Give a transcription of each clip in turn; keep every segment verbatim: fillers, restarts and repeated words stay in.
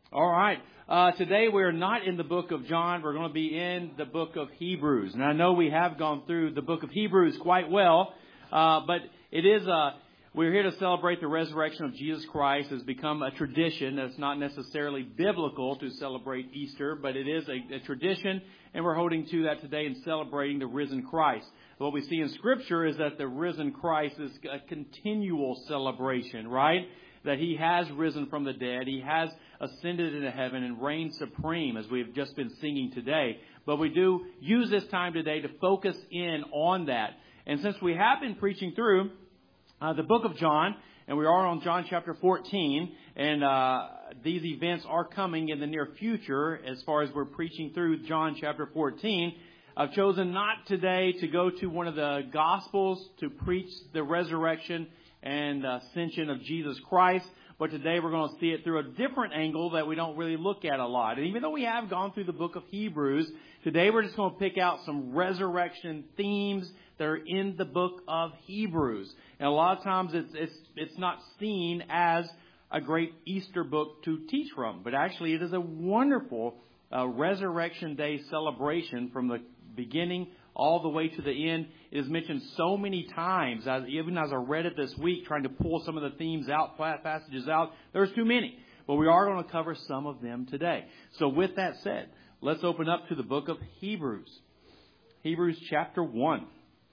All right. Uh, today we're not in the book of John. We're going to be in the book of Hebrews. And I know we have gone through the book of Hebrews quite well, uh, but it is uh, we're here to celebrate the resurrection of Jesus Christ. It's become a tradition. It's not necessarily biblical to celebrate Easter, but it is a, a tradition, and we're holding to that today and celebrating the risen Christ. What we see in Scripture is that the risen Christ is a continual celebration, right? That He has risen from the dead. He has ascended into heaven and reigned supreme, as we've just been singing today. But we do use this time today to focus in on that. And since we have been preaching through uh, the book of John, and we are on John chapter fourteen, and uh, these events are coming in the near future as far as we're preaching through John chapter fourteen, I've chosen not today to go to one of the Gospels to preach the resurrection and ascension of Jesus Christ. But today we're going to see it through a different angle that we don't really look at a lot. And even though we have gone through the book of Hebrews, today we're just going to pick out some resurrection themes that are in the book of Hebrews. And a lot of times it's it's it's not seen as a great Easter book to teach from. But actually it is a wonderful uh, Resurrection Day celebration from the beginning all the way to the end. It is mentioned so many times, as, even as I read it this week, trying to pull some of the themes out, passages out. There's too many, but we are going to cover some of them today. So with that said, let's open up to the book of Hebrews. Hebrews chapter one.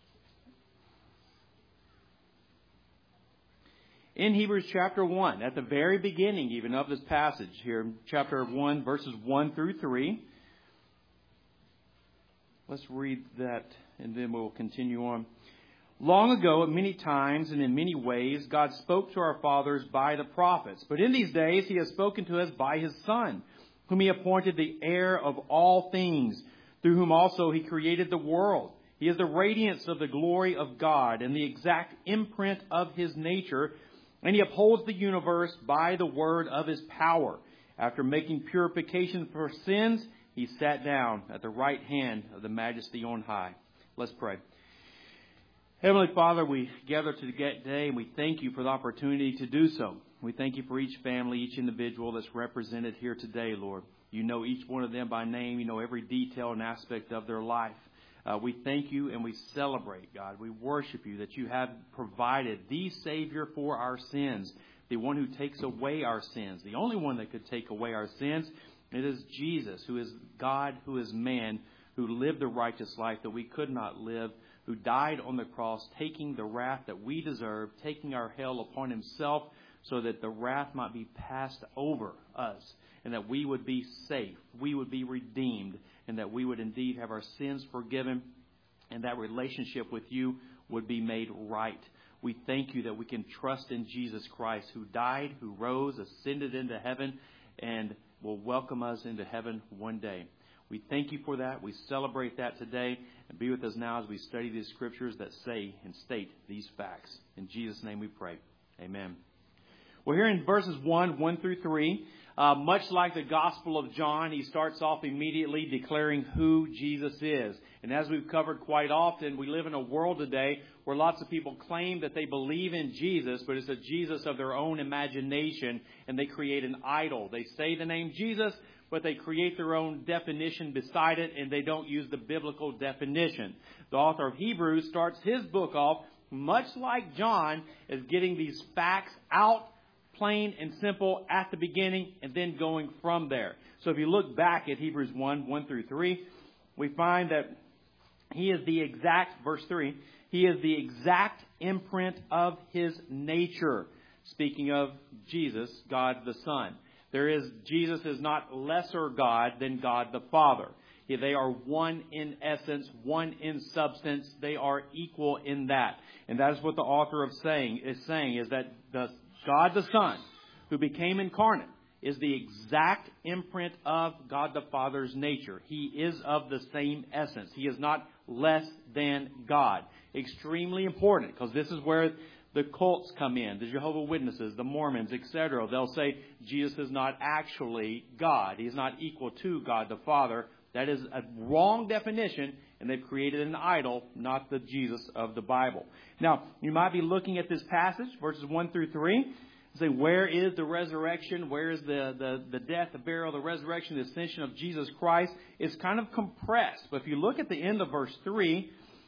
In Hebrews chapter one, at the very beginning even of this passage here, chapter one, verses one through three. Let's read that, and then we'll continue on. Long ago, at many times and in many ways, God spoke to our fathers by the prophets. But in these days, He has spoken to us by His Son, whom He appointed the heir of all things, through whom also He created the world. He is the radiance of the glory of God and the exact imprint of His nature, and He upholds the universe by the word of His power. After making purification for sins, He sat down at the right hand of the Majesty on high. Let's pray. Heavenly Father, we gather today and we thank You for the opportunity to do so. We thank You for each family, each individual that's represented here today, Lord. You know each one of them by name. You know every detail and aspect of their life. Uh, we thank You and we celebrate, God. We worship You that You have provided the Savior for our sins, the one who takes away our sins, the only one that could take away our sins. It is Jesus, who is God, who is man, who lived the righteous life that we could not live, who died on the cross, taking the wrath that we deserve, taking our hell upon Himself so that the wrath might be passed over us and that we would be safe, we would be redeemed, and that we would indeed have our sins forgiven and that relationship with You would be made right. We thank You that we can trust in Jesus Christ, who died, who rose, ascended into heaven, and will welcome us into heaven one day. We thank You for that. We celebrate that today. And be with us now as we study these scriptures that say and state these facts. In Jesus' name we pray. Amen. Well, here in verses one, one through three, uh, much like the Gospel of John, he starts off immediately declaring who Jesus is. And as we've covered quite often, we live in a world today where lots of people claim that they believe in Jesus, but it's a Jesus of their own imagination, and they create an idol. They say the name Jesus, but they create their own definition beside it, and they don't use the biblical definition. The author of Hebrews starts his book off, much like John, as getting these facts out plain and simple at the beginning and then going from there. So if you look back at Hebrews one, one through three, we find that He is the exact, verse three, He is the exact imprint of His nature. Speaking of Jesus, God the Son. There is, Jesus is not lesser God than God the Father. They are one in essence, one in substance. They are equal in that. And that is what the author of saying is saying, is that the God the Son, who became incarnate, is the exact imprint of God the Father's nature. He is of the same essence. He is not less than God. Extremely important, because this is where the cults come in, the Jehovah's Witnesses, the Mormons, et cetera. They'll say Jesus is not actually God. He is not equal to God the Father. That is a wrong definition, and they've created an idol, not the Jesus of the Bible. Now, you might be looking at this passage, verses one through three. You say, where is the resurrection? Where is the, the, the death, the burial, the resurrection, the ascension of Jesus Christ? It's kind of compressed. But if you look at the end of verse three,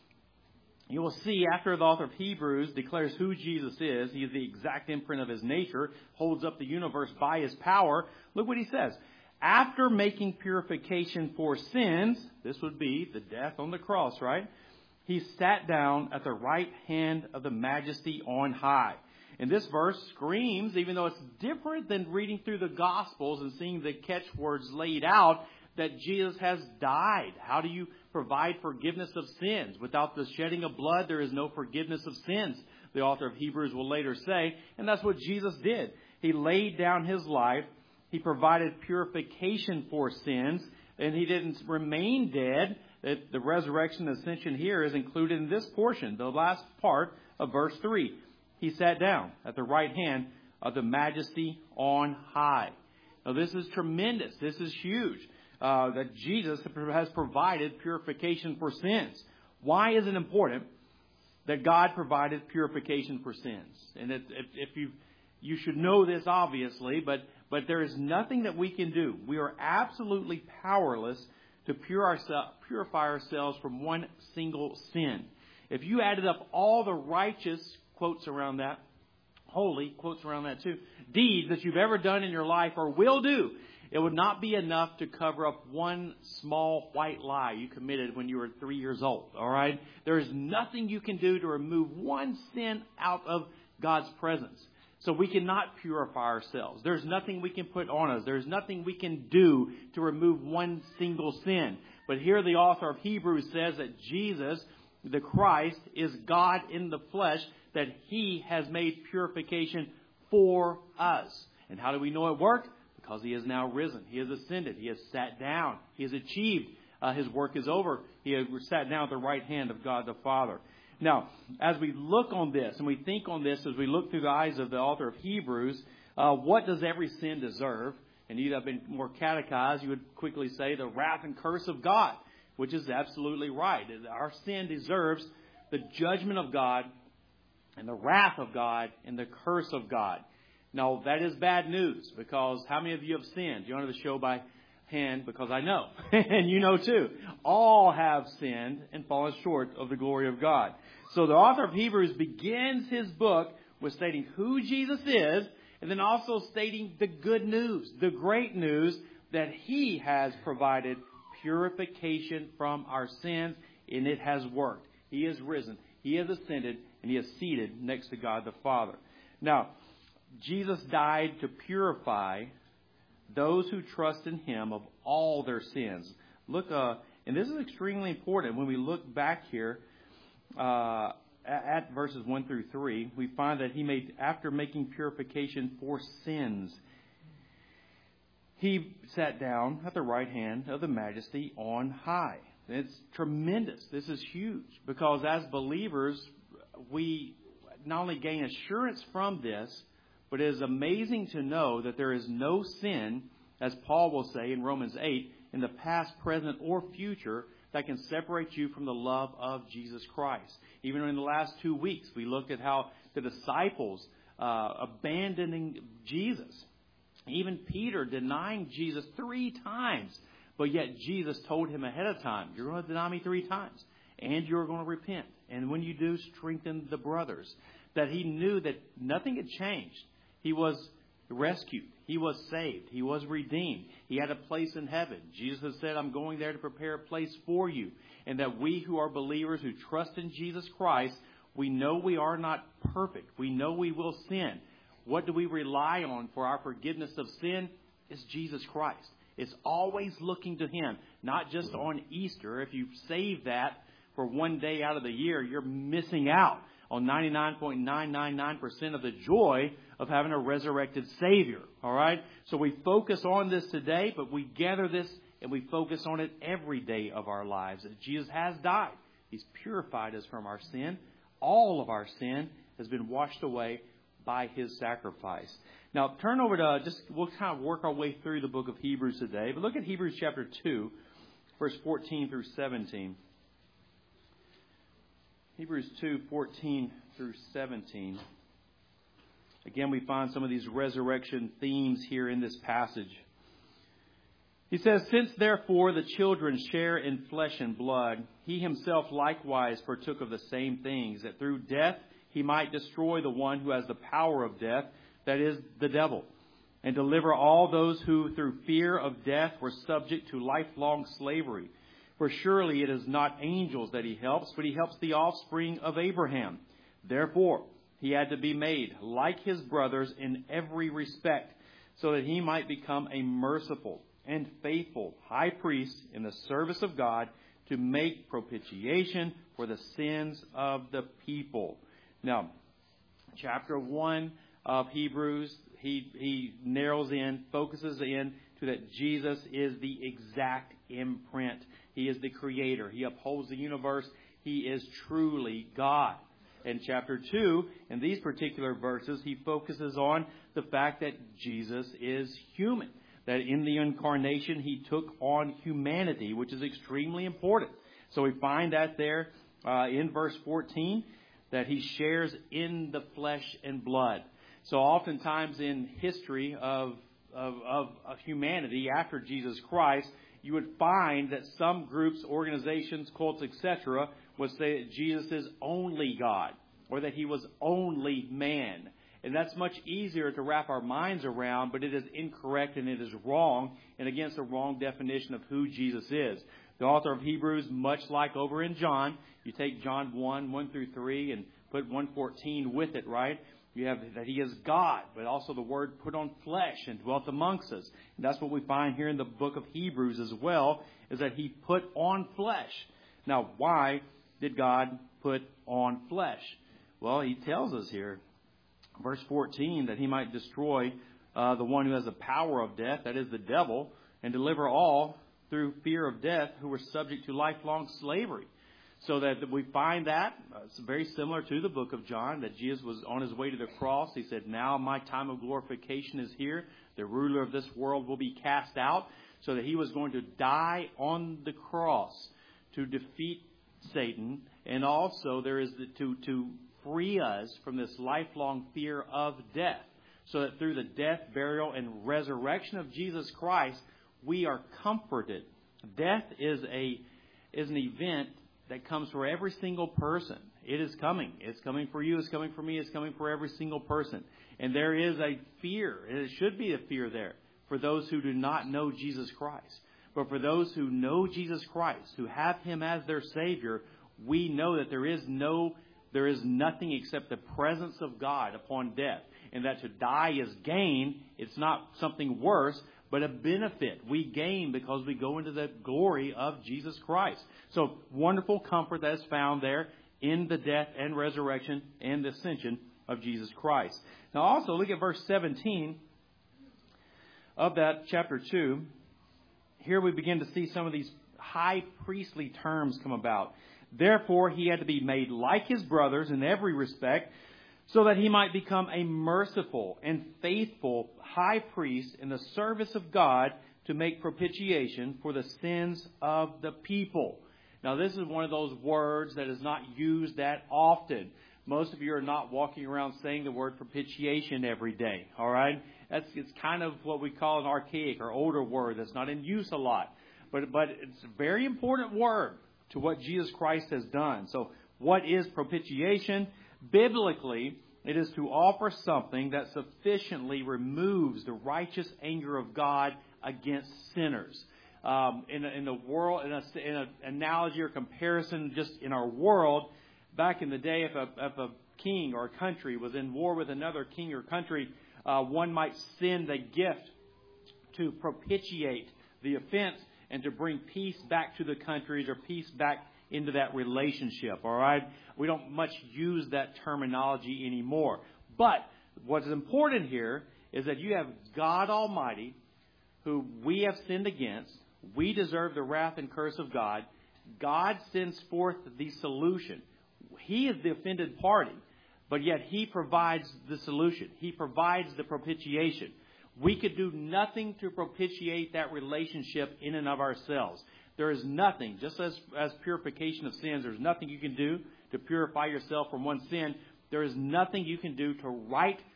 you will see after the author of Hebrews declares who Jesus is. He is the exact imprint of his nature, holds up the universe by his power. Look what he says. After making purification for sins, this would be the death on the cross, right? He sat down at the right hand of the Majesty on high. And this verse screams, even though it's different than reading through the Gospels and seeing the catchwords laid out, that Jesus has died. How do you provide forgiveness of sins? Without the shedding of blood, there is no forgiveness of sins, the author of Hebrews will later say. And that's what Jesus did. He laid down his life. He provided purification for sins. And he didn't remain dead. The resurrection and ascension here is included in this portion, the last part of verse three. He sat down at the right hand of the Majesty on high. Now, this is tremendous. This is huge. Uh, that Jesus has provided purification for sins. Why is it important that God provided purification for sins? And it, if, if you you should know this, obviously, but but there is nothing that we can do. We are absolutely powerless to pure ourselves, purify ourselves from one single sin. If you added up all the righteous, quotes around that, holy, quotes around that too, deeds that you've ever done in your life or will do, it would not be enough to cover up one small white lie you committed when you were three years old. All right? There is nothing you can do to remove one sin out of God's presence. So we cannot purify ourselves. There's nothing we can put on us. There's nothing we can do to remove one single sin. But here the author of Hebrews says that Jesus, the Christ, is God in the flesh, that he has made purification for us. And how do we know it worked? Because he is now risen. He has ascended. He has sat down. He has achieved. Uh, his work is over. He has sat down at the right hand of God the Father. Now, as we look on this and we think on this, as we look through the eyes of the author of Hebrews, uh, what does every sin deserve? And you'd have been more catechized, you would quickly say the wrath and curse of God, which is absolutely right. Our sin deserves the judgment of God and the wrath of God and the curse of God. Now, that is bad news, because how many of you have sinned? You honor the show by hand, because I know, and you know too. All have sinned and fallen short of the glory of God. So the author of Hebrews begins his book with stating who Jesus is, and then also stating the good news, the great news, that he has provided purification from our sins, and it has worked. He has risen, he has ascended, and he is seated next to God the Father. Now, Jesus died to purify those who trust in him of all their sins. Look, uh, and this is extremely important. When we look back here uh, at verses one through three, we find that he made, after making purification for sins, he sat down at the right hand of the Majesty on high. It's tremendous. This is huge, because as believers, we not only gain assurance from this, but it is amazing to know that there is no sin, as Paul will say in Romans eight, in the past, present, or future, that can separate you from the love of Jesus Christ. Even in the last two weeks, we looked at how the disciples uh, abandoning Jesus, even Peter denying Jesus three times, but yet Jesus told him ahead of time, you're going to deny me three times, and you're going to repent. And when you do, strengthen the brothers. That he knew that nothing had changed. He was rescued. He was saved. He was redeemed. He had a place in heaven. Jesus has said, I'm going there to prepare a place for you. And that we who are believers who trust in Jesus Christ, we know we are not perfect. We know we will sin. What do we rely on for our forgiveness of sin? It's Jesus Christ. It's always looking to him, not just on Easter. If you save that for one day out of the year, you're missing out on ninety-nine point nine nine nine percent of the joy of having a resurrected Savior. All right? So we focus on this today, but we gather this and we focus on it every day of our lives. That Jesus has died. He's purified us from our sin. All of our sin has been washed away by his sacrifice. Now, turn over to, just, we'll kind of work our way through the book of Hebrews today. But look at Hebrews chapter two, verse fourteen through seventeen. Hebrews two, fourteen through seventeen. Again, we find some of these resurrection themes here in this passage. He says, since therefore the children share in flesh and blood, he himself likewise partook of the same things, that through death he might destroy the one who has the power of death, that is, the devil, and deliver all those who through fear of death were subject to lifelong slavery. For surely it is not angels that he helps, but he helps the offspring of Abraham. Therefore, he had to be made like his brothers in every respect, so that he might become a merciful and faithful high priest in the service of God to make propitiation for the sins of the people. Now, chapter one of Hebrews, he, he narrows in, focuses in to that Jesus is the exact imprint. He is the creator. He upholds the universe. He is truly God. In chapter two, in these particular verses, he focuses on the fact that Jesus is human. That in the incarnation, he took on humanity, which is extremely important. So we find that there uh, in verse fourteen, that he shares in the flesh and blood. So oftentimes in history of, of, of, of humanity after Jesus Christ, you would find that some groups, organizations, cults, et cetera, would say that Jesus is only God, or that he was only man. And that's much easier to wrap our minds around, but it is incorrect and it is wrong and against the wrong definition of who Jesus is. The author of Hebrews, much like over in John, you take John one, one through three, and put one fourteen with it, right? You have that he is God, but also the word put on flesh and dwelt amongst us. And that's what we find here in the book of Hebrews as well, is that he put on flesh. Now, why did God put on flesh? Well, he tells us here, verse fourteen, that he might destroy uh, the one who has the power of death, that is the devil, and deliver all through fear of death who were subject to lifelong slavery. So that we find that, uh, it's very similar to the book of John, that Jesus was on his way to the cross. He said, now my time of glorification is here. The ruler of this world will be cast out. So that he was going to die on the cross to defeat Satan. And also there is the, to, to free us from this lifelong fear of death. So that through the death, burial, and resurrection of Jesus Christ, we are comforted. Death is a is an event that comes for every single person. It is coming. It's coming for you. It's coming for me. It's coming for every single person. And there is a fear, and it should be a fear there, for those who do not know Jesus Christ. But for those who know Jesus Christ, who have him as their Savior, we know that there is no, there is nothing except the presence of God upon death. And that to die is gain. It's not something worse, but a benefit. We gain because we go into the glory of Jesus Christ. So wonderful comfort that is found there in the death and resurrection and the ascension of Jesus Christ. Now also look at verse seventeen of that chapter two. Here we begin to see some of these high priestly terms come about. Therefore he had to be made like his brothers in every respect, so that he might become a merciful and faithful high priest in the service of God to make propitiation for the sins of the people. Now, this is one of those words that is not used that often. Most of you are not walking around saying the word propitiation every day, all right? That's it's kind of what we call an archaic or older word that's not in use a lot. But, but it's a very important word to what Jesus Christ has done. So what is propitiation? Biblically, it is to offer something that sufficiently removes the righteous anger of God against sinners. Um, in, in the world, in, a, in an analogy or comparison, just in our world, back in the day, if a, if a king or a country was in war with another king or country, uh, one might send a gift to propitiate the offense and to bring peace back to the countries or peace back into that relationship, all right? We don't much use that terminology anymore. But what is important here is that you have God Almighty, who we have sinned against. We deserve the wrath and curse of God. God sends forth the solution. He is the offended party, but yet he provides the solution. He provides the propitiation. We could do nothing to propitiate that relationship in and of ourselves. There is nothing, just as, as purification of sins, there's nothing you can do to purify yourself from one sin. There is nothing you can do to right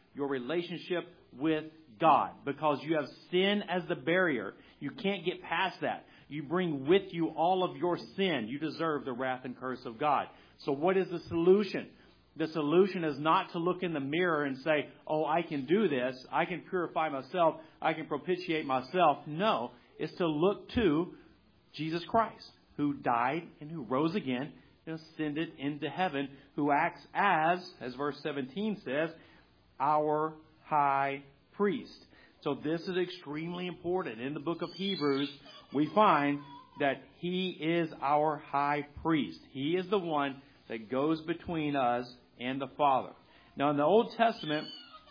your relationship with God, because you have sin as the barrier. You can't get past that. You bring with you all of your sin. You deserve the wrath and curse of God. So what is the solution? The solution is not to look in the mirror and say, oh, I can do this. I can purify myself. I can propitiate myself. No, it's to look to Jesus Christ, who died and who rose again and ascended into heaven, who acts as, as verse seventeen says, our high priest. So this is extremely important. In the book of Hebrews, we find that he is our high priest. He is the one that goes between us and the Father. Now, in the Old Testament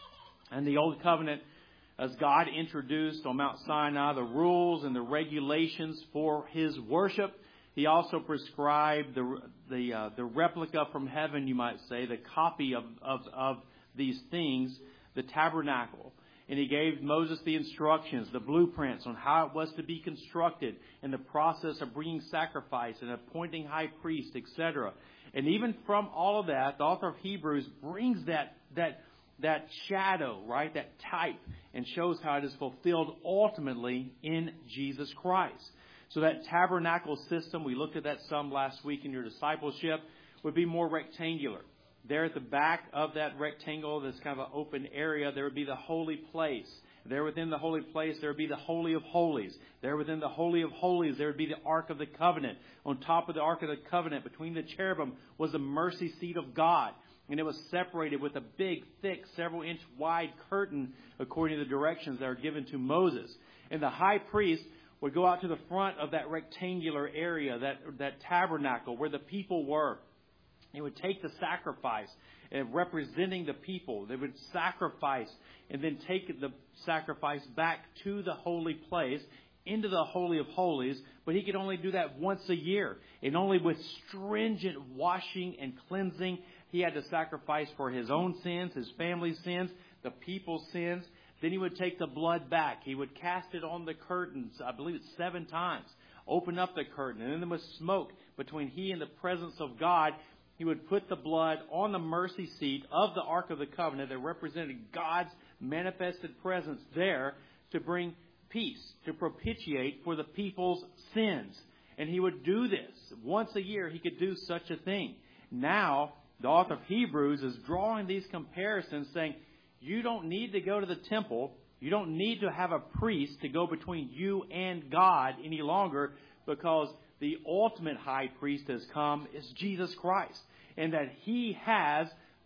and the Old Covenant, as God introduced on Mount Sinai the rules and the regulations for his worship, he also prescribed the the uh, the replica from heaven, you might say, the copy of, of, of these things, the tabernacle. And he gave Moses the instructions, the blueprints on how it was to be constructed, and the process of bringing sacrifice and appointing high priest, et cetera. And even from all of that, the author of Hebrews brings that that that shadow, right, that type, and shows how it is fulfilled ultimately in Jesus Christ. So that tabernacle system, we looked at that some last week in your discipleship, would be more rectangular. There at the back of that rectangle, this kind of an open area, there would be the holy place. There within the holy place, there would be the Holy of Holies. There within the Holy of Holies, there would be the Ark of the Covenant. On top of the Ark of the Covenant, between the cherubim, was the mercy seat of God. And it was separated with a big, thick, several inch wide curtain, according to the directions that are given to Moses. And the high priest would go out to the front of that rectangular area, that, that tabernacle where the people were. He would take the sacrifice, uh, representing the people. They would sacrifice and then take the sacrifice back to the holy place, into the Holy of Holies. But he could only do that once a year. And only with stringent washing and cleansing. He had to sacrifice for his own sins, his family's sins, the people's sins. Then he would take the blood back. He would cast it on the curtains, I believe it's seven times. Open up the curtain. And then there was smoke between he and the presence of God. He would put the blood on the mercy seat of the Ark of the Covenant that represented God's manifested presence there to bring peace, to propitiate for the people's sins. And he would do this. Once a year he could do such a thing. Now, the author of Hebrews is drawing these comparisons saying, you don't need to go to the temple. You don't need to have a priest to go between you and God any longer, because the ultimate high priest has come is Jesus Christ. And that he has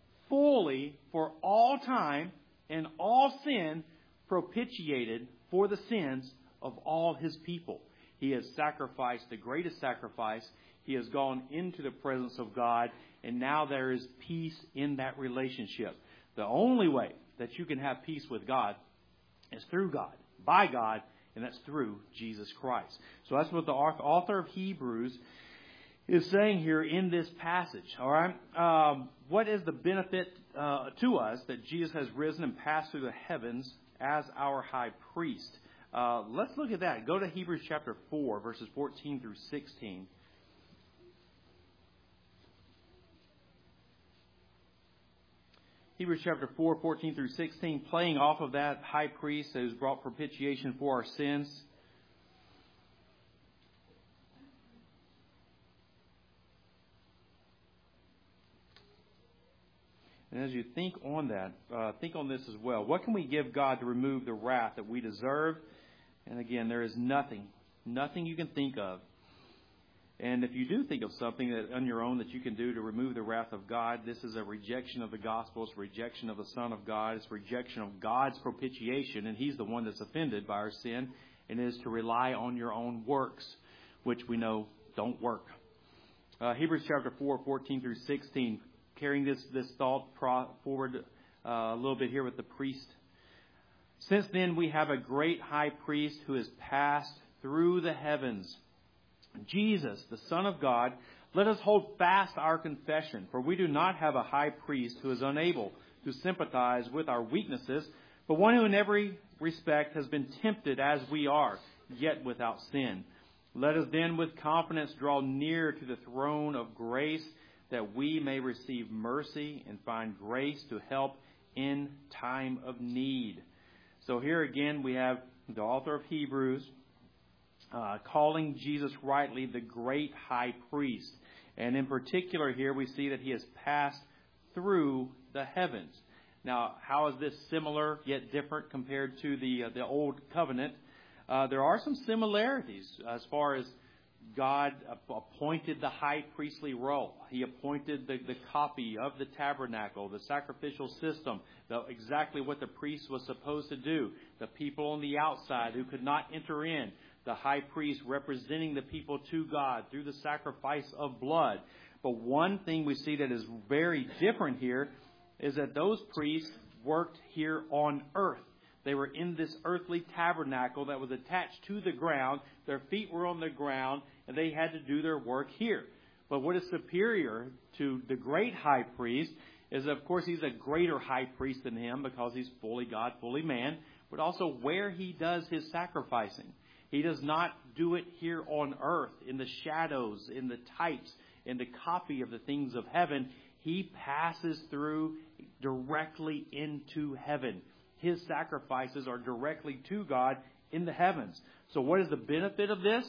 fully, for all time and all sin, propitiated for the sins of all his people. He has sacrificed the greatest sacrifice. He has gone into the presence of God. And now there is peace in that relationship. The only way that you can have peace with God is through God, by God, and that's through Jesus Christ. So that's what the author of Hebrews is saying here in this passage. All right, um, what is the benefit uh, to us that Jesus has risen and passed through the heavens as our high priest? Uh, let's look at that. Go to Hebrews chapter four, verses fourteen through sixteen. Hebrews chapter four, fourteen through sixteen, playing off of that high priest who's brought propitiation for our sins. And as you think on that, uh, think on this as well. What can we give God to remove the wrath that we deserve? And again, there is nothing, nothing you can think of. And if you do think of something that on your own that you can do to remove the wrath of God, this is a rejection of the gospel. It's a rejection of the Son of God. It's a rejection of God's propitiation. And he's the one that's offended by our sin. And it is to rely on your own works, which we know don't work. Uh, Hebrews chapter four, fourteen through sixteen. Carrying this, this thought forward uh, a little bit here with the priest. Since then we have a great high priest who has passed through the heavens, Jesus, the Son of God. Let us hold fast our confession, for we do not have a high priest who is unable to sympathize with our weaknesses, but one who in every respect has been tempted as we are, yet without sin. Let us then with confidence draw near to the throne of grace, that we may receive mercy and find grace to help in time of need. So here again we have the author of Hebrews uh, calling Jesus rightly the great high priest. And in particular here we see that he has passed through the heavens. Now, how is this similar yet different compared to the uh, the old covenant? Uh, there are some similarities as far as God appointed the high priestly role. He appointed the, the copy of the tabernacle, the sacrificial system, the, exactly what the priest was supposed to do. The people on the outside who could not enter in. The high priest representing the people to God through the sacrifice of blood. But one thing we see that is very different here is that those priests worked here on earth. They were in this earthly tabernacle that was attached to the ground. Their feet were on the ground, and they had to do their work here. But what is superior to the great high priest is, of course, he's a greater high priest than him because he's fully God, fully man, but also where he does his sacrificing. He does not do it here on earth in the shadows, in the types, in the copy of the things of heaven. He passes through directly into heaven. His sacrifices are directly to God in the heavens. So what is the benefit of this?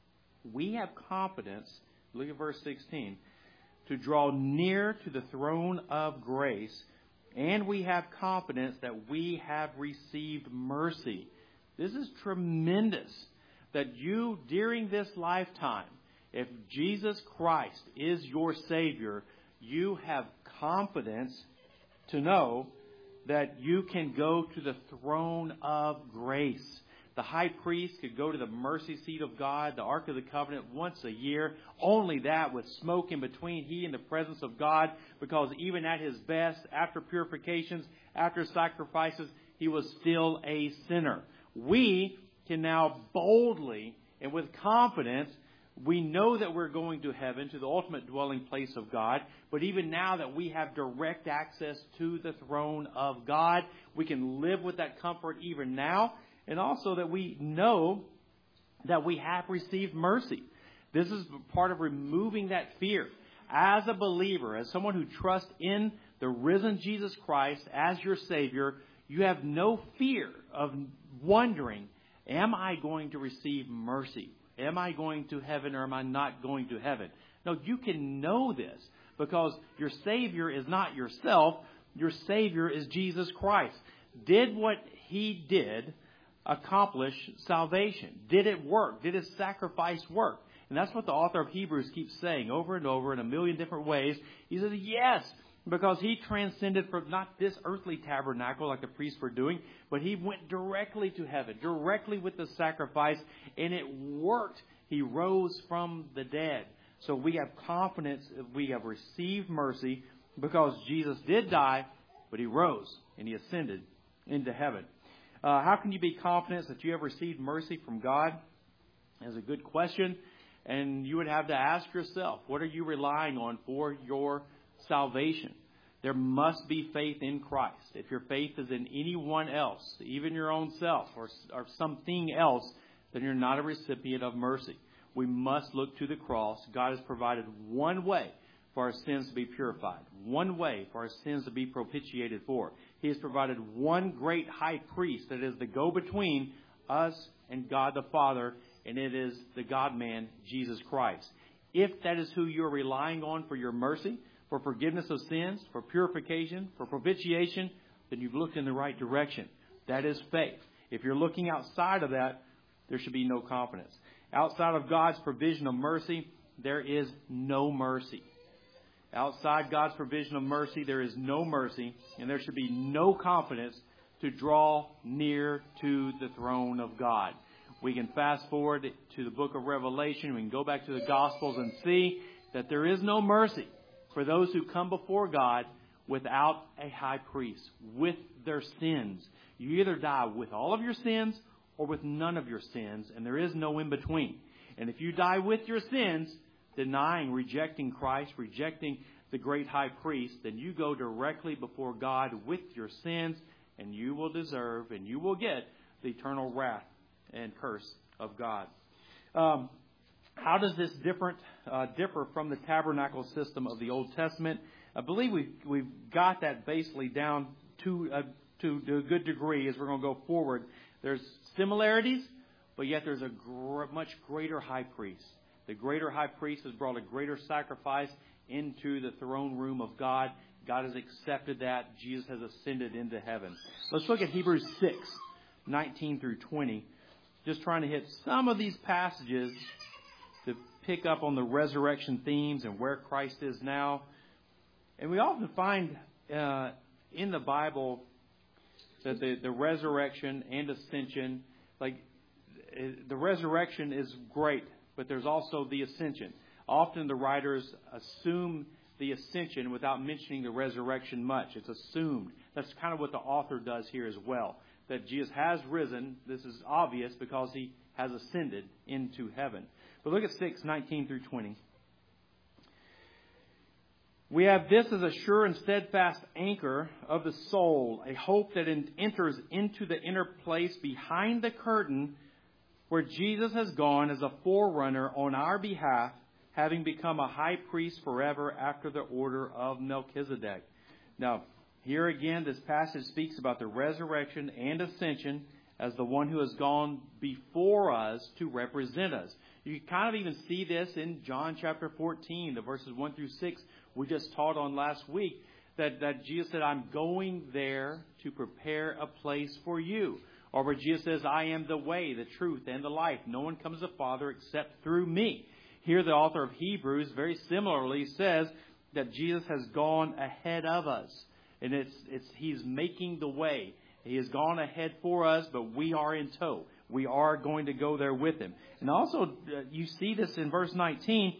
We have confidence, look at verse sixteen, to draw near to the throne of grace, and we have confidence that we have received mercy. This is tremendous that you, during this lifetime, if Jesus Christ is your Savior, you have confidence to know that you can go to the throne of grace. The high priest could go to the mercy seat of God, the Ark of the Covenant, once a year. Only that, with smoke in between he and the presence of God, because even at his best, after purifications, after sacrifices, he was still a sinner. We can now boldly and with confidence, we know that we're going to heaven, to the ultimate dwelling place of God. But even now that we have direct access to the throne of God, we can live with that comfort even now. And also that we know that we have received mercy. This is part of removing that fear. As a believer, as someone who trusts in the risen Jesus Christ as your Savior, you have no fear of wondering, am I going to receive mercy? Am I going to heaven or am I not going to heaven? No, you can know this because your Savior is not yourself. Your Savior is Jesus Christ. Did what He did accomplish salvation? Did it work? Did His sacrifice work? And that's what the author of Hebrews keeps saying over and over in a million different ways. He says, yes, because He transcended from not this earthly tabernacle like the priests were doing, but He went directly to heaven, directly with the sacrifice, and it worked. He rose from the dead. So we have confidence that we have received mercy because Jesus did die, but He rose and He ascended into heaven. Uh, how can you be confident that you have received mercy from God? That's a good question. And you would have to ask yourself, what are you relying on for your salvation? There must be faith in Christ. If your faith is in anyone else, even your own self or, or something else, then you're not a recipient of mercy. We must look to the cross. God has provided one way for our sins to be purified, one way for our sins to be propitiated for. He has provided one great high priest that is the go-between us and God the Father, and it is the God-man, Jesus Christ. If that is who you're relying on for your mercy, for forgiveness of sins, for purification, for propitiation, then you've looked in the right direction. That is faith. If you're looking outside of that, there should be no confidence. Outside of God's provision of mercy, there is no mercy. Outside God's provision of mercy, there is no mercy, and there should be no confidence to draw near to the throne of God. We can fast forward to the book of Revelation. We can go back to the Gospels and see that there is no mercy for those who come before God without a high priest, with their sins. You either die with all of your sins or with none of your sins, and there is no in between. And if you die with your sins, denying, rejecting Christ, rejecting the great high priest, then you go directly before God with your sins, and you will deserve and you will get the eternal wrath and curse of God. Um, how does this different uh, differ from the tabernacle system of the Old Testament? I believe we've, we've got that basically down to a, to, to a good degree as we're going to go forward. There's similarities, but yet there's a gr- much greater high priest. The greater high priest has brought a greater sacrifice into the throne room of God. God has accepted that. Jesus has ascended into heaven. Let's look at Hebrews six, nineteen through twenty. Just trying to hit some of these passages to pick up on the resurrection themes and where Christ is now. And we often find uh, in the Bible that the, the resurrection and ascension, like the resurrection is great, but there's also the ascension. Often the writers assume the ascension without mentioning the resurrection much. It's assumed. That's kind of what the author does here as well. That Jesus has risen. This is obvious because he has ascended into heaven. But look at six, nineteen through twenty. We have this as a sure and steadfast anchor of the soul, a hope that enters into the inner place behind the curtain where Jesus has gone as a forerunner on our behalf, having become a high priest forever after the order of Melchizedek. Now, here again, this passage speaks about the resurrection and ascension as the one who has gone before us to represent us. You can kind of even see this in John chapter fourteen, the verses one through six we just taught on last week, that, that Jesus said, I'm going there to prepare a place for you. Or where Jesus says, I am the way, the truth, and the life. No one comes to the Father except through me. Here the author of Hebrews very similarly says that Jesus has gone ahead of us. And it's, it's He's making the way. He has gone ahead for us, but we are in tow. We are going to go there with Him. And also, uh, you see this in verse nineteen,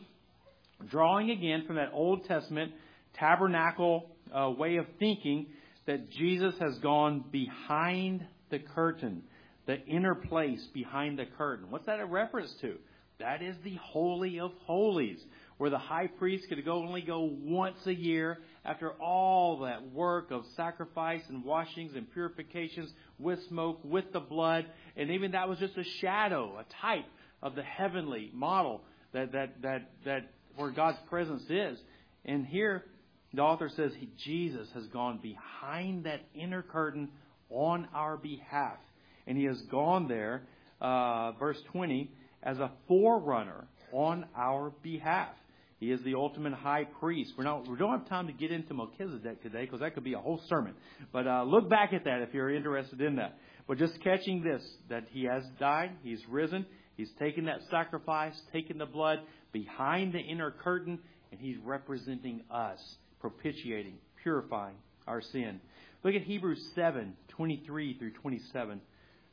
drawing again from that Old Testament tabernacle uh, way of thinking, that Jesus has gone behind the curtain, the inner place behind the curtain. What's that a reference to? That is the Holy of Holies, where the high priest could go only go once a year after all that work of sacrifice and washings and purifications with smoke, with the blood. And even that was just a shadow, a type of the heavenly model that that that that where God's presence is. And here the author says he, Jesus has gone behind that inner curtain on our behalf. And He has gone there, uh, verse twenty, as a forerunner on our behalf. He is the ultimate high priest. We're not, we don't have time to get into Melchizedek today because that could be a whole sermon. But uh, look back at that if you're interested in that. But just catching this, that He has died, He's risen, He's taken that sacrifice, taken the blood behind the inner curtain, and He's representing us, propitiating, purifying our sin. Look at Hebrews seven, twenty-three through twenty-seven.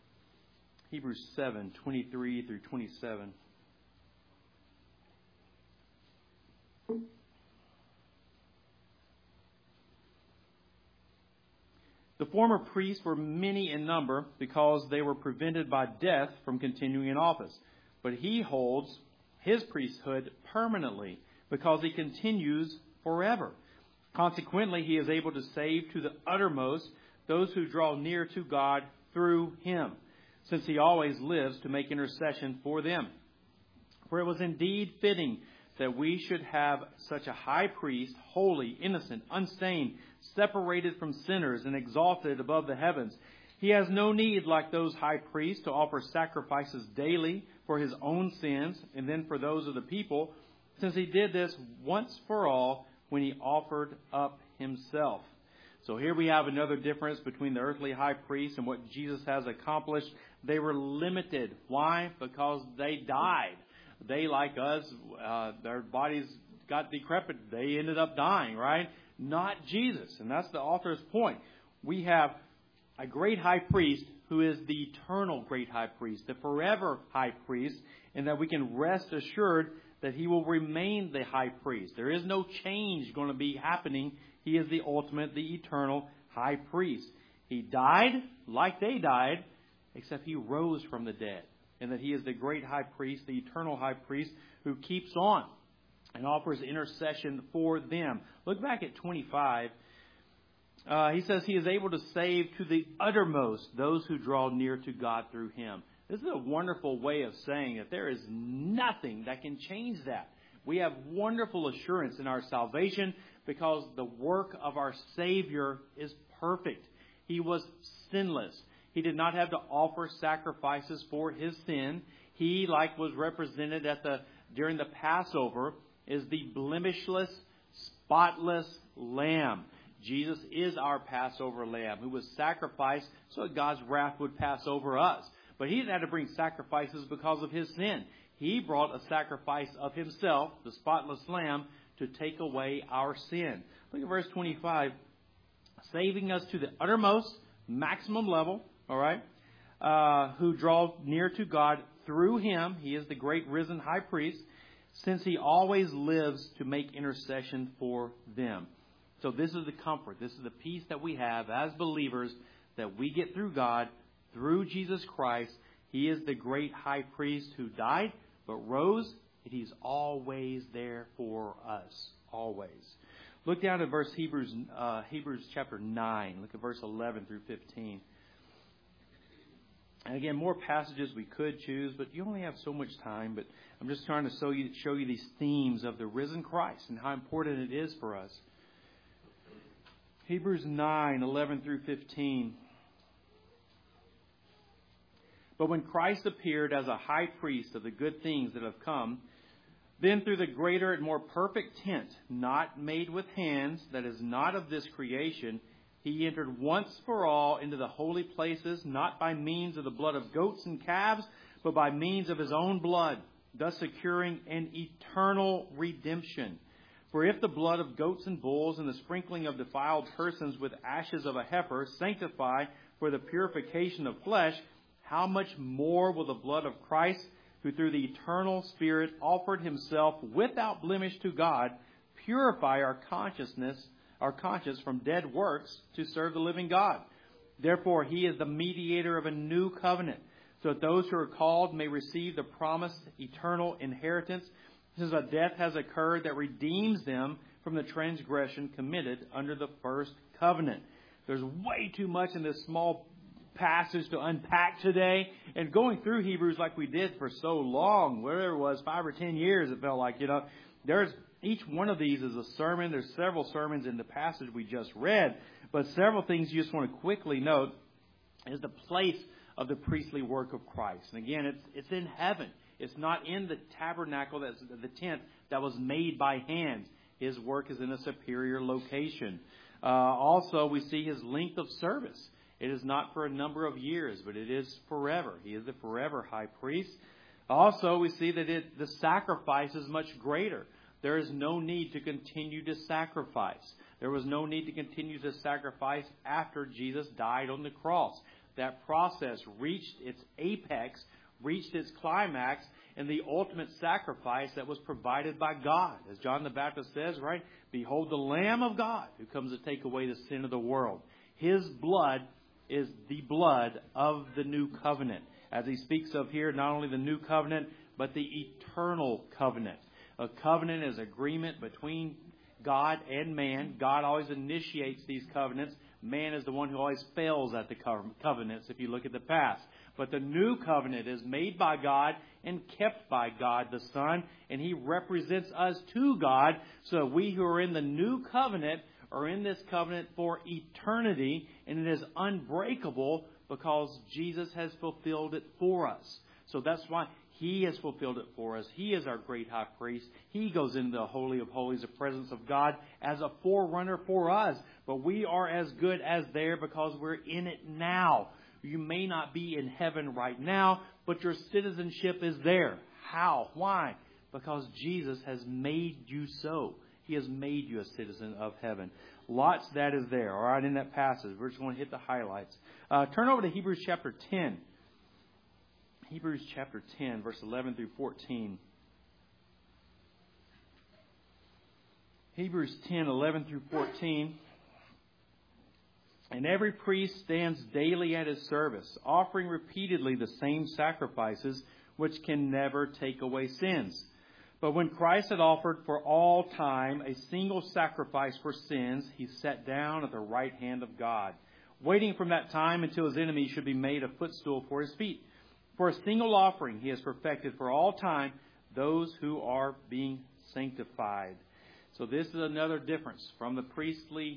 Hebrews seven, twenty-three through twenty-seven. The former priests were many in number because they were prevented by death from continuing in office. But He holds His priesthood permanently because He continues forever. Consequently, He is able to save to the uttermost those who draw near to God through Him, since He always lives to make intercession for them. For it was indeed fitting that we should have such a high priest, holy, innocent, unstained, separated from sinners, and exalted above the heavens. He has no need, like those high priests, to offer sacrifices daily for His own sins and then for those of the people, since He did this once for all when He offered up Himself. So here we have another difference between the earthly high priest and what Jesus has accomplished. They were limited. Why? Because they died. They, like us, uh, their bodies got decrepit. They ended up dying, right? Not Jesus. And that's the author's point. We have a great high priest who is the eternal great high priest, the forever high priest, and that we can rest assured that He will remain the high priest. There is no change going to be happening. He is the ultimate, the eternal high priest. He died like they died, except He rose from the dead. And that He is the great high priest, the eternal high priest, who keeps on and offers intercession for them. Look back at twenty-five. Uh, he says He is able to save to the uttermost those who draw near to God through Him. This is a wonderful way of saying that there is nothing that can change that. We have wonderful assurance in our salvation because the work of our Savior is perfect. He was sinless. He did not have to offer sacrifices for his sin. He, like was represented at the during the Passover, is the blemishless, spotless Lamb. Jesus is our Passover Lamb who was sacrificed so that God's wrath would pass over us. But he didn't have to bring sacrifices because of his sin. He brought a sacrifice of himself, the spotless Lamb, to take away our sin. Look at verse twenty-five. Saving us to the uttermost, maximum level, all right, uh, who draw near to God through him. He is the great risen high priest, since he always lives to make intercession for them. So this is the comfort. This is the peace that we have as believers, that we get through God, through Jesus Christ. He is the great high priest who died but rose, and he's always there for us. Always. Look down at verse Hebrews, uh, Hebrews chapter nine. Look at verse eleven through fifteen. And again, more passages we could choose, but you only have so much time. But I'm just trying to show you, show you these themes of the risen Christ and how important it is for us. Hebrews nine, eleven through fifteen. But when Christ appeared as a high priest of the good things that have come, then through the greater and more perfect tent, not made with hands, that is not of this creation, he entered once for all into the holy places, not by means of the blood of goats and calves, but by means of his own blood, thus securing an eternal redemption. For if the blood of goats and bulls and the sprinkling of defiled persons with ashes of a heifer sanctify for the purification of flesh, how much more will the blood of Christ, who through the eternal Spirit offered himself without blemish to God, purify our consciousness, our conscience from dead works to serve the living God? Therefore, he is the mediator of a new covenant, so that those who are called may receive the promised eternal inheritance, since a death has occurred that redeems them from the transgression committed under the first covenant. There's way too much in this small passage to unpack today, and going through Hebrews like we did for so long, whatever it was, five or ten years, it felt like, you know, there's each one of these is a sermon. There's several sermons in the passage we just read, but several things you just want to quickly note is the place of the priestly work of Christ. And again, it's it's in heaven. It's not in the tabernacle, that's the tent that was made by hands. His work is in a superior location. Uh, also, we see his length of service. It is not for a number of years, but it is forever. He is the forever high priest. Also, we see that it, the sacrifice is much greater. There is no need to continue to sacrifice. There was no need to continue to sacrifice after Jesus died on the cross. That process reached its apex, reached its climax, in the ultimate sacrifice that was provided by God. As John the Baptist says, right? Behold the Lamb of God who comes to take away the sin of the world. His blood is the blood of the new covenant. As he speaks of here, not only the new covenant, but the eternal covenant. A covenant is agreement between God and man. God always initiates these covenants. Man is the one who always fails at the covenants if you look at the past. But the new covenant is made by God and kept by God the Son, and he represents us to God, so we who are in the new covenant are in this covenant for eternity, and it is unbreakable because Jesus has fulfilled it for us. So that's why he has fulfilled it for us. He is our great high priest. He goes into the Holy of Holies, the presence of God, as a forerunner for us. But we are as good as there because we're in it now. You may not be in heaven right now, but your citizenship is there. How? Why? Because Jesus has made you so. He has made you a citizen of heaven. Lots that is there, all right, in that passage. We're just going to hit the highlights. Uh, turn over to Hebrews chapter ten. Hebrews chapter ten, verse eleven through fourteen. Hebrews ten, eleven through fourteen. And every priest stands daily at his service, offering repeatedly the same sacrifices, which can never take away sins. But when Christ had offered for all time a single sacrifice for sins, he sat down at the right hand of God, waiting from that time until his enemies should be made a footstool for his feet. For a single offering he has perfected for all time those who are being sanctified. So this is another difference from the priestly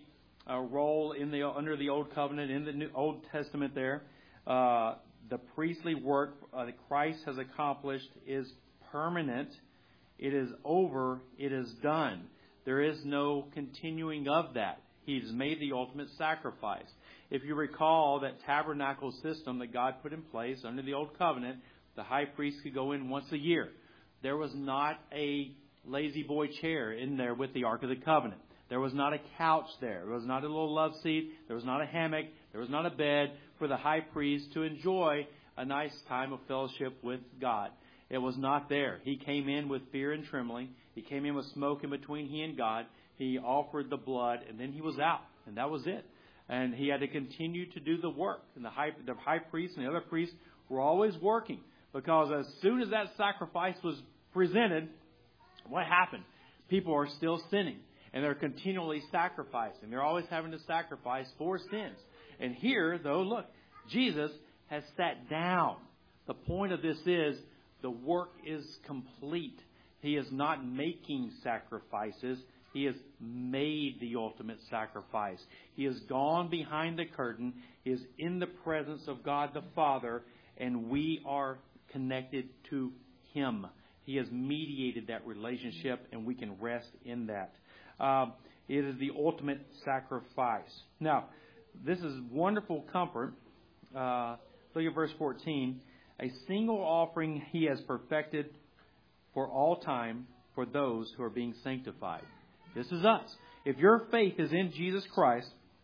uh, role in the under the Old Covenant, in the New, Old Testament there. Uh, the priestly work uh, that Christ has accomplished is permanent. It is over. It is done. There is no continuing of that. He's made the ultimate sacrifice. If you recall that tabernacle system that God put in place under the Old Covenant, the high priest could go in once a year. There was not a lazy boy chair in there with the Ark of the Covenant. There was not a couch there. There was not a little love seat. There was not a hammock. There was not a bed for the high priest to enjoy a nice time of fellowship with God. It was not there. He came in with fear and trembling. He came in with smoke in between he and God. He offered the blood, and then he was out, and that was it. And he had to continue to do the work. And the high, the high priest and the other priests were always working, because as soon as that sacrifice was presented, what happened? People are still sinning, and they're continually sacrificing. They're always having to sacrifice for sins. And here, though, look, Jesus has sat down. The point of this is the work is complete. He is not making sacrifices. He has made the ultimate sacrifice. He has gone behind the curtain. He is in the presence of God the Father, and we are connected to Him. He has mediated that relationship, and we can rest in that. Um, it is the ultimate sacrifice. Now, this is wonderful comfort. Uh, look at verse fourteen. A single offering He has perfected for all time for those who are being sanctified. This is us. If your faith is in Jesus Christ,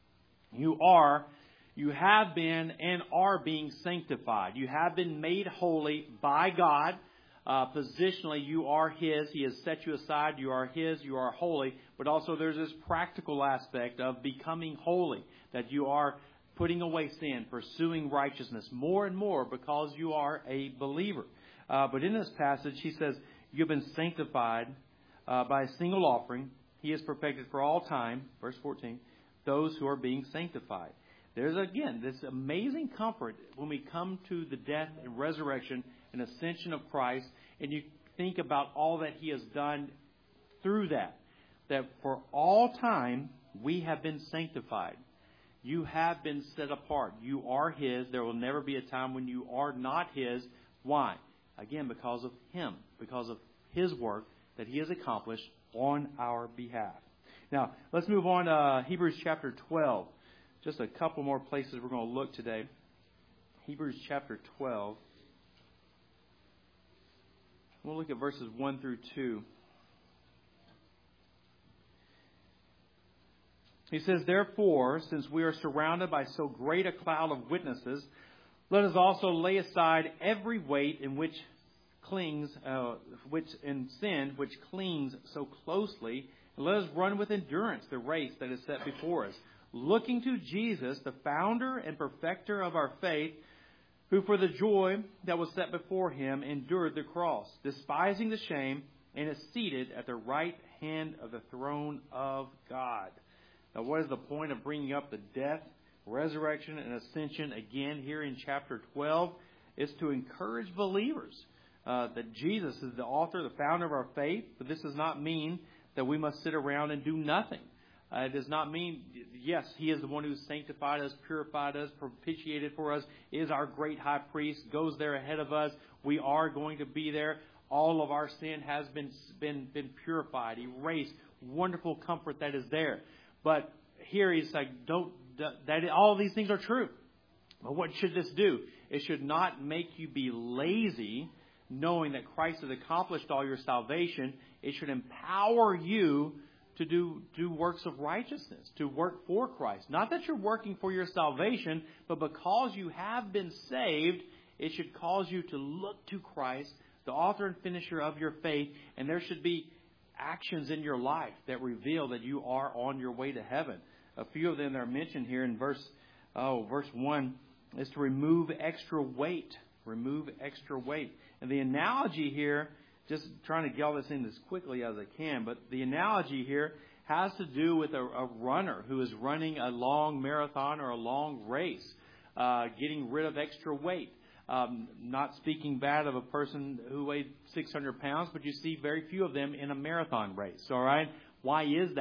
you are, you have been and are being sanctified. You have been made holy by God. Uh, positionally, you are His. He has set you aside. You are His. You are holy. But also there's this practical aspect of becoming holy, that you are putting away sin, pursuing righteousness more and more because you are a believer. Uh, but in this passage, he says, you've been sanctified uh, by a single offering. He is perfected for all time, verse fourteen, those who are being sanctified. There's, again, this amazing comfort when we come to the death and resurrection and ascension of Christ, and you think about all that He has done through that, that for all time we have been sanctified. You have been set apart. You are His. There will never be a time when you are not His. Why? Again, because of Him, because of His work that He has accomplished on our behalf. Now, let's move on to uh, Hebrews chapter twelve. Just a couple more places we're going to look today. Hebrews chapter twelve. We'll look at verses one through two. He says, therefore, since we are surrounded by so great a cloud of witnesses, let us also lay aside every weight in which clings, uh, which in sin, which clings so closely, and let us run with endurance the race that is set before us, looking to Jesus, the founder and perfecter of our faith, who for the joy that was set before Him endured the cross, despising the shame, and is seated at the right hand of the throne of God. Now, what is the point of bringing up the death, resurrection, and ascension again here in chapter twelve? Is to encourage believers uh, that Jesus is the author, the founder of our faith. But this does not mean that we must sit around and do nothing. Uh, it does not mean, yes, He is the one who sanctified us, purified us, propitiated for us, is our great high priest, goes there ahead of us. We are going to be there. All of our sin has been been been purified, erased. Wonderful comfort that is there. But here He's like, don't, that all these things are true. But what should this do? It should not make you be lazy, knowing that Christ has accomplished all your salvation. It should empower you to do, do works of righteousness, to work for Christ. Not that you're working for your salvation, but because you have been saved, it should cause you to look to Christ, the author and finisher of your faith, and there should be actions in your life that reveal that you are on your way to heaven. A few of them that are mentioned here in verse oh, verse one is to remove extra weight. Remove extra weight. And the analogy here, just trying to get all this in as quickly as I can, but the analogy here has to do with a, a runner who is running a long marathon or a long race, uh, getting rid of extra weight. Um, not speaking bad of a person who weighed six hundred pounds, but you see very few of them in a marathon race. All right? Why is that?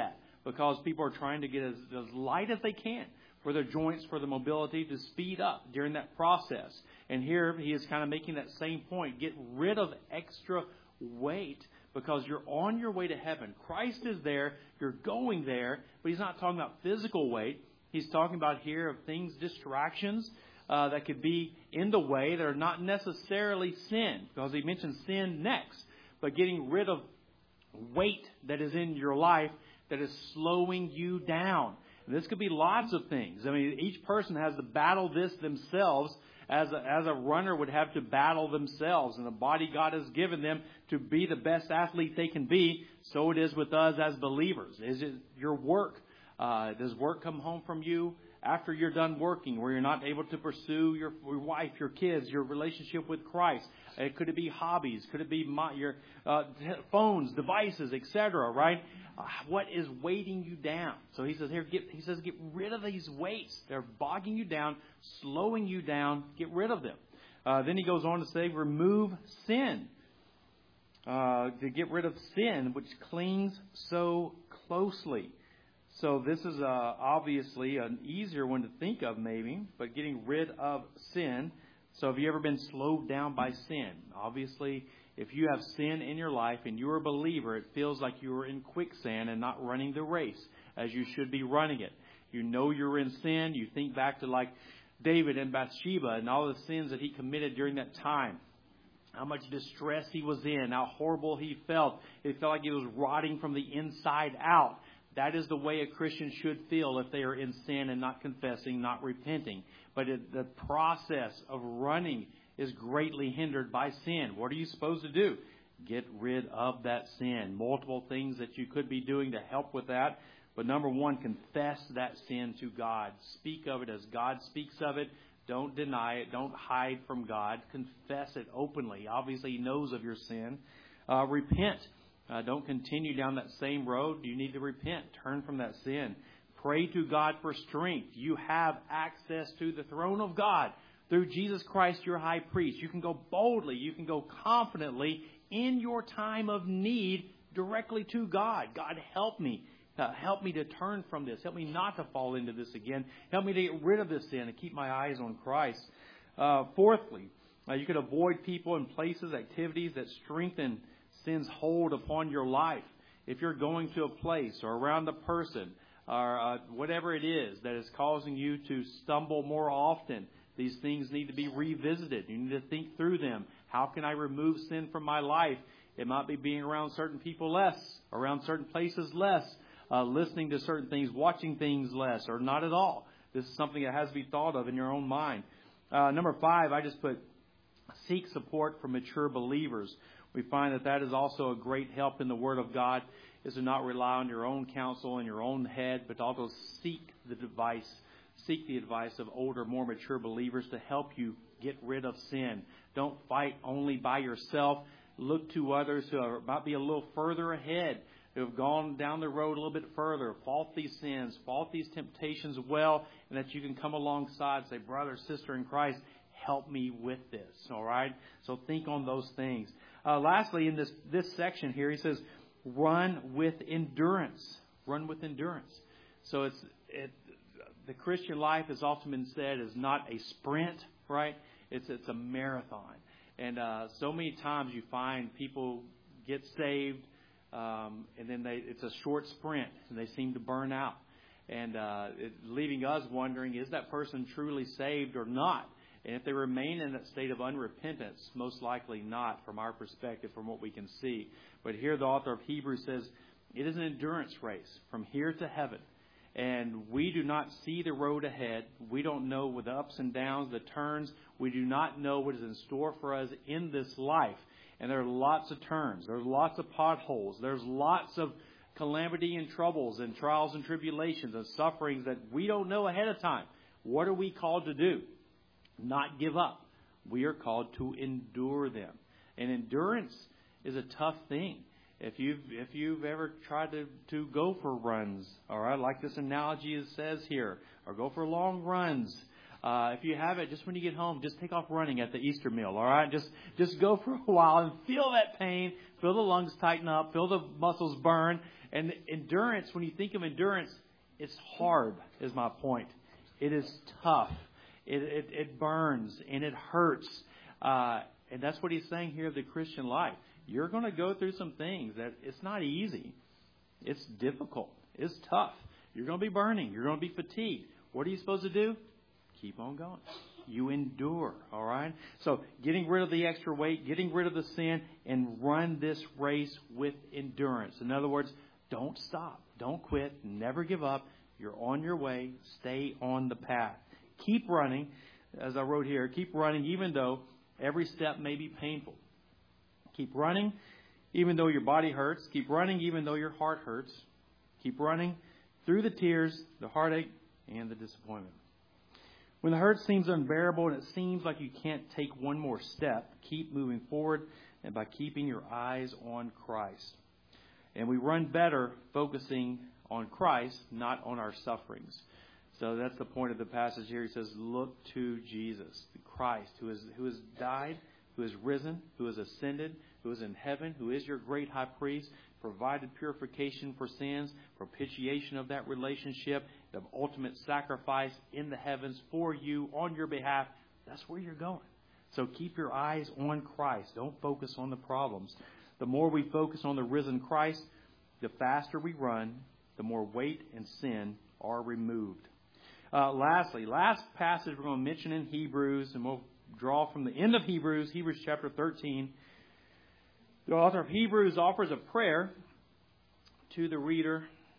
because people are trying to get as, as light as they can for their joints, for the mobility to speed up during that process. And here he is kind of making that same point. Get rid of extra weight because you're on your way to heaven. Christ is there. You're going there. But he's not talking about physical weight. He's talking about here of things, distractions uh, that could be in the way that are not necessarily sin, because he mentions sin next. But getting rid of weight that is in your life that is slowing you down. And this could be lots of things. I mean, each person has to battle this themselves, as a, as a runner would have to battle themselves. And the body God has given them to be the best athlete they can be. So it is with us as believers. Is it your work? Uh, does work come home from you after you're done working, where you're not able to pursue your, your wife, your kids, your relationship with Christ? Uh, could it be hobbies? Could it be my, your uh, phones, devices, et cetera? Right? Uh, what is weighting you down? So he says here, get, he says, get rid of these weights. They're bogging you down, slowing you down. Get rid of them. Uh, then he goes on to say, remove sin. Uh, to get rid of sin, which clings so closely. So this is uh, obviously an easier one to think of maybe, but getting rid of sin. So have you ever been slowed down by sin? Obviously, if you have sin in your life and you're a believer, it feels like you're in quicksand and not running the race as you should be running it. You know you're in sin. You think back to like David and Bathsheba and all the sins that he committed during that time. How much distress he was in, how horrible he felt. It felt like he was rotting from the inside out. That is the way a Christian should feel if they are in sin and not confessing, not repenting. But it, the process of running is greatly hindered by sin. What are you supposed to do? Get rid of that sin. Multiple things that you could be doing to help with that. But number one, confess that sin to God. Speak of it as God speaks of it. Don't deny it. Don't hide from God. Confess it openly. Obviously, He knows of your sin. Uh, repent. Uh, don't continue down that same road. You need to repent. Turn from that sin. Pray to God for strength. You have access to the throne of God through Jesus Christ, your high priest. You can go boldly. You can go confidently in your time of need directly to God. God, help me. Uh, help me to turn from this. Help me not to fall into this again. Help me to get rid of this sin and keep my eyes on Christ. Uh, fourthly, uh, you can avoid people and places, activities that strengthen sin's hold upon your life. If you're going to a place or around a person or uh, whatever it is that is causing you to stumble more often, these things need to be revisited. You need to think through them. How can I remove sin from my life? It might be being around certain people less, around certain places less, uh, listening to certain things, watching things less, or not at all. This is something that has to be thought of in your own mind. Uh, number five, I just put seek support from mature believers. We find that that is also a great help in the Word of God, is to not rely on your own counsel and your own head, but also seek the advice, seek the advice of older, more mature believers to help you get rid of sin. Don't fight only by yourself. Look to others who are, might be a little further ahead, who have gone down the road a little bit further, fought these sins, fought these temptations well, and that you can come alongside and say, brother, sister in Christ, help me with this. All right? So think on those things. Uh, lastly, in this, this section here, he says, run with endurance. Run with endurance. So it's it, the Christian life has often been said is not a sprint, right? It's it's a marathon. And uh, so many times you find people get saved, um, and then they it's a short sprint, and they seem to burn out. And uh, it, leaving us wondering, is that person truly saved or not? And if they remain in that state of unrepentance, most likely not from our perspective, from what we can see. But here the author of Hebrews says, it is an endurance race from here to heaven. And we do not see the road ahead. We don't know with the ups and downs, the turns. We do not know what is in store for us in this life. And there are lots of turns. There's lots of potholes. There's lots of calamity and troubles and trials and tribulations and sufferings that we don't know ahead of time. What are we called to do? Not give up. We are called to endure them. And endurance is a tough thing. If you've if you've ever tried to, to go for runs, all right, like this analogy says here, or go for long runs, Uh, if you have it, just when you get home, just take off running at the Easter meal, all right? Just just go for a while and feel that pain, feel the lungs tighten up, feel the muscles burn. And endurance, when you think of endurance, it's hard, is my point. It is tough. It, it, it burns and it hurts. Uh, and that's what he's saying here of the Christian life. You're going to go through some things that it's not easy. It's difficult. It's tough. You're going to be burning. You're going to be fatigued. What are you supposed to do? Keep on going. You endure, all right? So getting rid of the extra weight, getting rid of the sin, and run this race with endurance. In other words, don't stop. Don't quit. Never give up. You're on your way. Stay on the path. Keep running, as I wrote here. Keep running even though every step may be painful. Keep running even though your body hurts. Keep running even though your heart hurts. Keep running through the tears, the heartache, and the disappointment. When the hurt seems unbearable and it seems like you can't take one more step, keep moving forward and by keeping your eyes on Christ. And we run better focusing on Christ, not on our sufferings. So that's the point of the passage here. He says, look to Jesus, the Christ, who is who has died, who has risen, who has ascended, who is in heaven, who is your great high priest, provided purification for sins, propitiation of that relationship, the ultimate sacrifice in the heavens for you on your behalf. That's where you're going. So keep your eyes on Christ. Don't focus on the problems. The more we focus on the risen Christ, the faster we run, the more weight and sin are removed. Uh, lastly, last passage we're going to mention in Hebrews, and we'll draw from the end of Hebrews, Hebrews chapter thirteen. The author of Hebrews offers a prayer to the reader.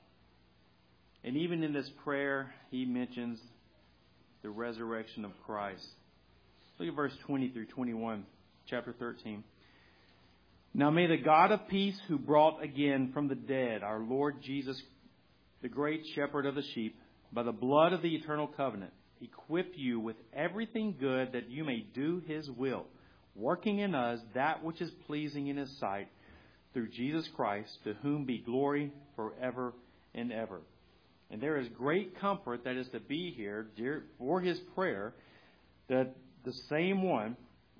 And even in this prayer, he mentions the resurrection of Christ. Look at verse twenty through twenty-one, chapter thirteen. Now may the God of peace, who brought again from the dead our Lord Jesus, the great shepherd of the sheep, by the blood of the eternal covenant, equip you with everything good that you may do his will, working in us that which is pleasing in his sight, through Jesus Christ, to whom be glory forever and ever. And there is great comfort that is to be here dear, for his prayer, that the same one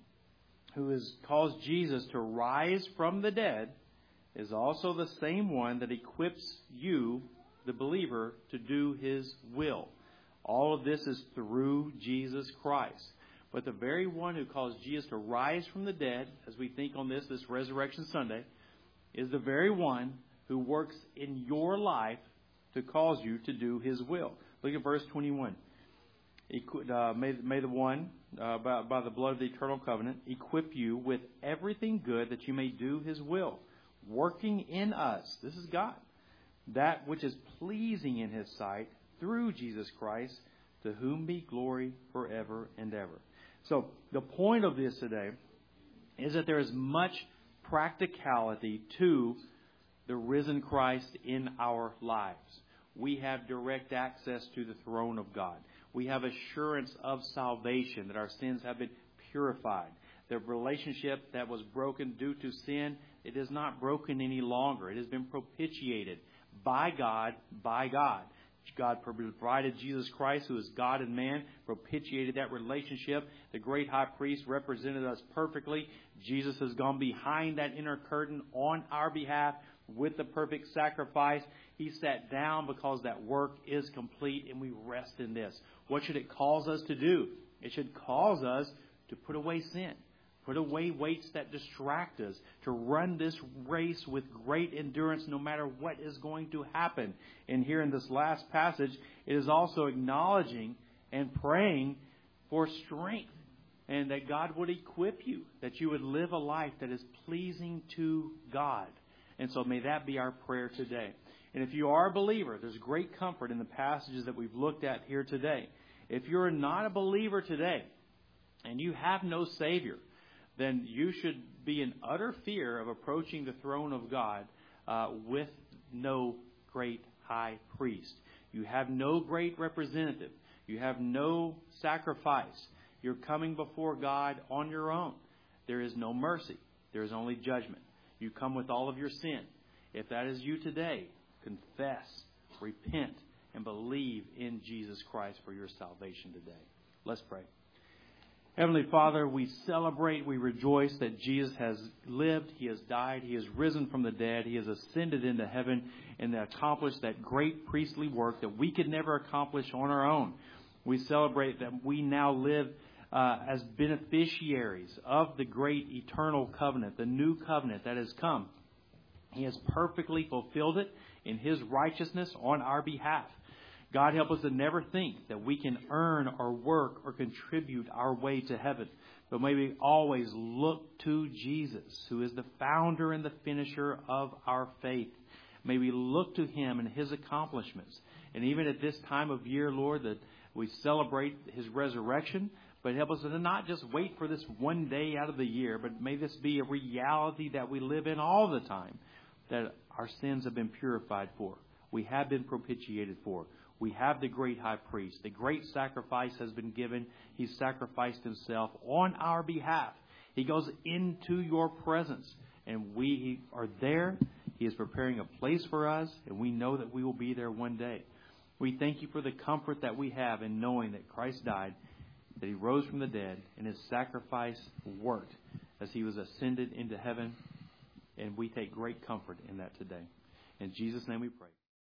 who has caused Jesus to rise from the dead is also the same one that equips you, the believer, to do his will. All of this is through Jesus Christ. But the very one who caused Jesus to rise from the dead, as we think on this, this Resurrection Sunday, is the very one who works in your life to cause you to do his will. Look at verse twenty-one. Uh, may, may the one, uh, by, by the blood of the eternal covenant, equip you with everything good that you may do his will, working in us, this is God, that which is pleasing in his sight, through Jesus Christ, to whom be glory forever and ever. So the point of this today is that there is much practicality to the risen Christ in our lives. We have direct access to the throne of God. We have assurance of salvation, that our sins have been purified. The relationship that was broken due to sin, it is not broken any longer. It has been propitiated by God, by God. God provided Jesus Christ, who is God and man, propitiated that relationship. The great high priest represented us perfectly. Jesus has gone behind that inner curtain on our behalf with the perfect sacrifice. He sat down because that work is complete, and we rest in this. What should it cause us to do? It should cause us to put away sin. Put away weights that distract us, to run this race with great endurance no matter what is going to happen. And here in this last passage, it is also acknowledging and praying for strength, and that God would equip you, that you would live a life that is pleasing to God. And so may that be our prayer today. And if you are a believer, there's great comfort in the passages that we've looked at here today. If you're not a believer today and you have no Savior, then you should be in utter fear of approaching the throne of God uh, with no great high priest. You have no great representative. You have no sacrifice. You're coming before God on your own. There is no mercy. There is only judgment. You come with all of your sin. If that is you today, confess, repent, and believe in Jesus Christ for your salvation today. Let's pray. Heavenly Father, we celebrate, we rejoice that Jesus has lived, He has died, He has risen from the dead, He has ascended into heaven and accomplished that great priestly work that we could never accomplish on our own. We celebrate that we now live uh, as beneficiaries of the great eternal covenant, the new covenant that has come. He has perfectly fulfilled it in His righteousness on our behalf. God, help us to never think that we can earn or work or contribute our way to heaven. But may we always look to Jesus, who is the founder and the finisher of our faith. May we look to Him and His accomplishments. And even at this time of year, Lord, that we celebrate His resurrection, but help us to not just wait for this one day out of the year, but may this be a reality that we live in all the time, that our sins have been purified for. We have been propitiated for. We have the great high priest. The great sacrifice has been given. He sacrificed Himself on our behalf. He goes into your presence, and we are there. He is preparing a place for us, and we know that we will be there one day. We thank You for the comfort that we have in knowing that Christ died, that He rose from the dead, and His sacrifice worked as He was ascended into heaven. And we take great comfort in that today. In Jesus' name we pray.